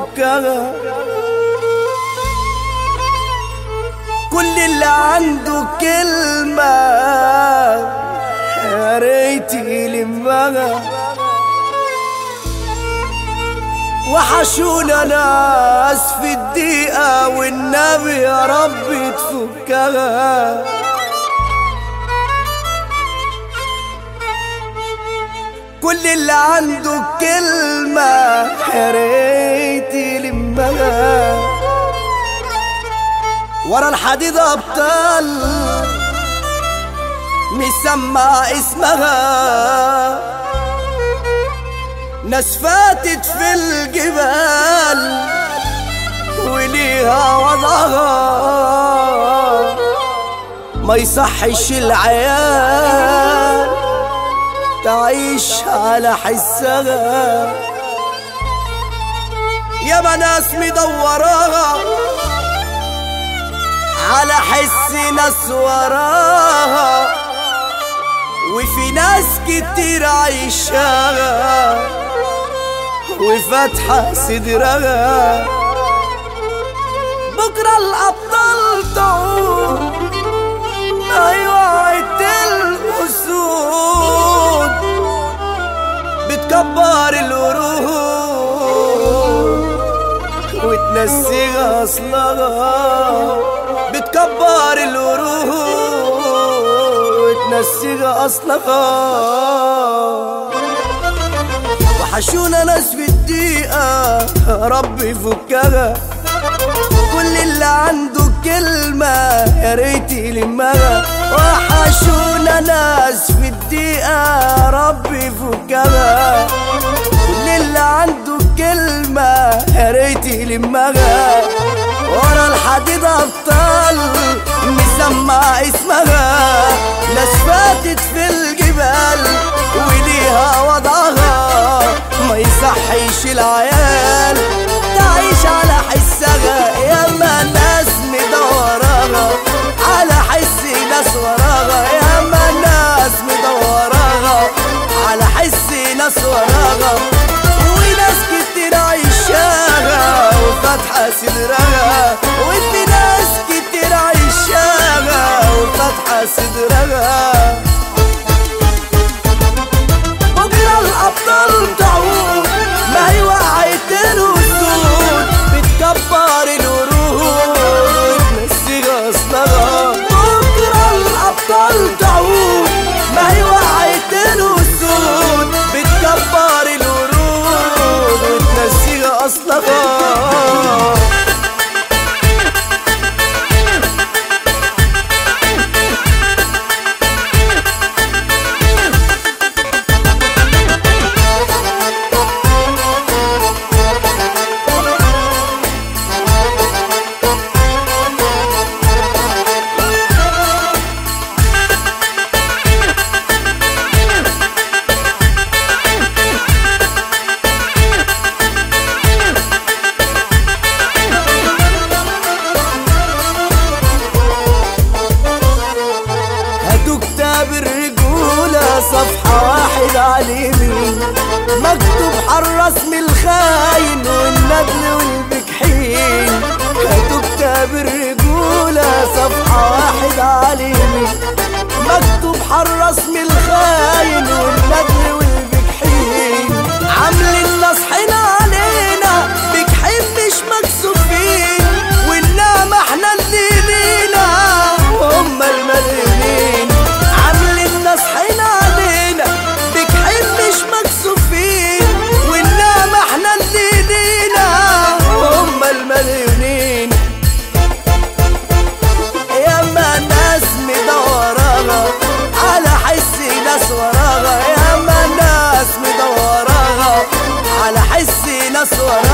يفكها. كل اللي عنده كلمة يا ريت يلمها. وحشونا ناس في الدقيقة والنبي يا رب تفكها. كل اللي عنده كلمة يا ريت يلمها. ورا الحديد أبطال مسمع اسمها. ناس فاتت في الجبال وليها وضعها. ما يصحش العيال تعيش على حسها. ياما ناس مدوراها على حس ناس وراها. وفي ناس كتير عايشاها وفاتحة صدرها. بكرة الأبطال تعود، أيوة عيد الأسود بتكبر الورود وتنسيها أصلها. بتكبر الورود وتنسيها أصلها. وحشونا ناس في الدقيقة رب يفكها. كل اللي عنده كلمة يا ريت يلمها. وحشونا ناس في الدقيقة رب يفكها. كل اللي عنده كلمة يا ريت يلمها. ورا الحديد أبطال مسمع اسمها. ناس فاتت في الجبال وليها وضعها. ما يصحيش العيال تعيش على حسها. ياما ناس مدوراها على حس ناس وراها. ياما ناس مدوراها على حس ناس وراها. وناس كتير عايشاها وفاتحة صدرها. وفي ناس كتير عايشاها وفاتحة صدرها. بكرة الأبطال تعود، ما هي وقعت الأسود بتكبر الورود وتنسيها أصلها. بكرة الأبطال تعود، ما هي وقعت الأسود بتكبر الورود وتنسيها أصلها. بالرجولة صفحة واحد على اليمين مكتوب حالرسم الخاين والندل والبجحين. هتكتب بالرجولة صفحة واحد على اليمين مكتوب حالرسم الخاين والندل والبجحين. عاملين نصحين علينا بجحين مش مكسوفين. وإنما احنا اللي لينا وهم المليونين. نصحين علينا بجحين مش مكسوفين. وإنما احنا اللي لينا وهم المليونين. ياما ناس مدوراها على حس ناس وراها. ياما ناس مدوراها على حس ناس وراها.